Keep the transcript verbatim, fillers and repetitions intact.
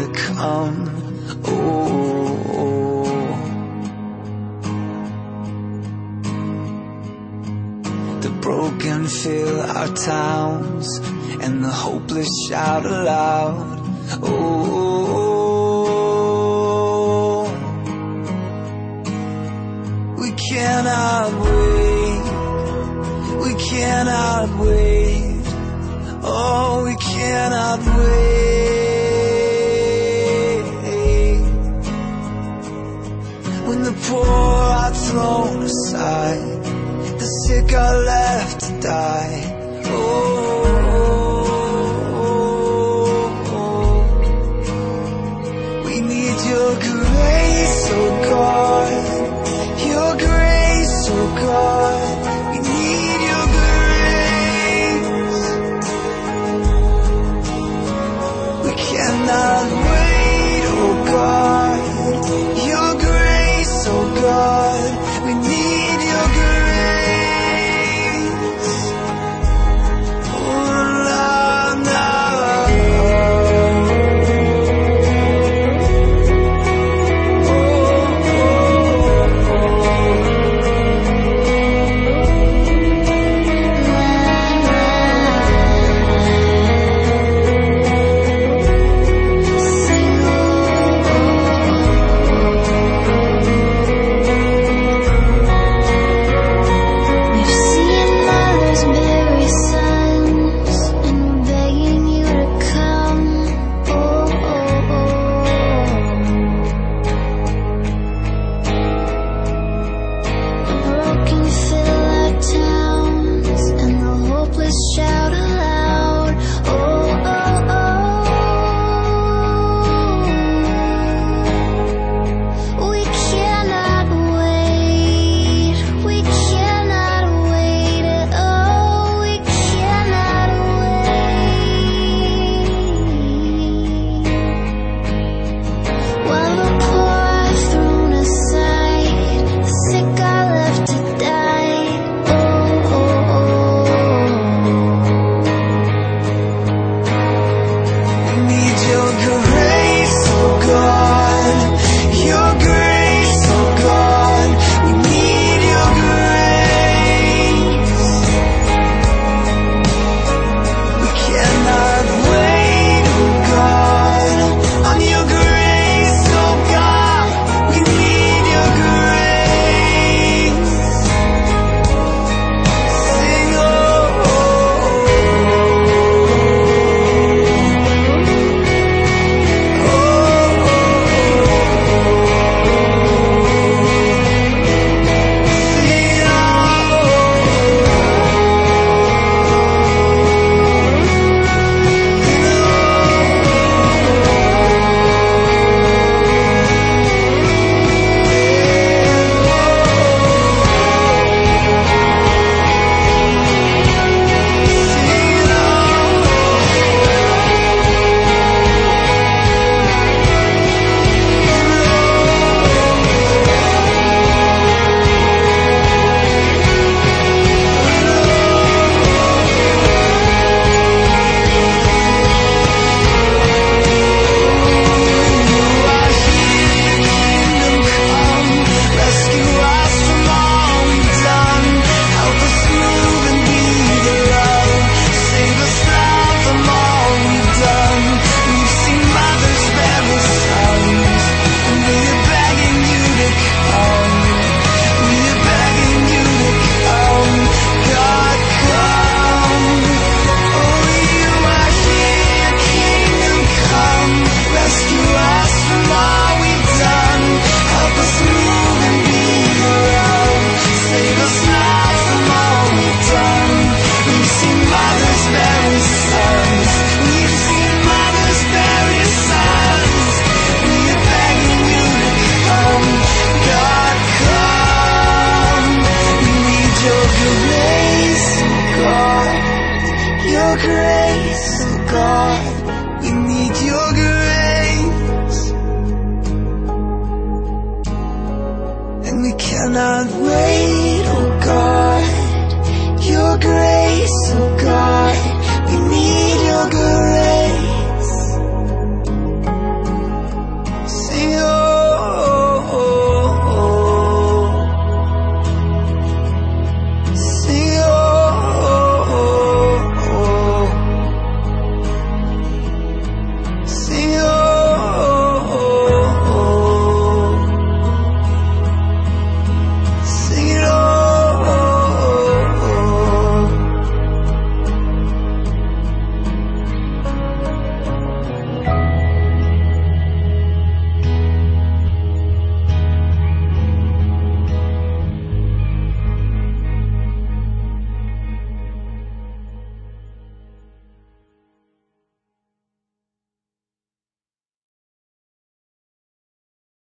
to come. Oh, the broken fill our towns, and the hopeless shout aloud. Oh, we cannot wait, we cannot wait, oh, we cannot wait. When the poor are thrown aside, the sick are left to die. Oh, your grace, oh God, your grace, oh God, we need your grace. We cannot wait, oh God, your grace, oh God, we need your grace. Oh, Lord, now. cannot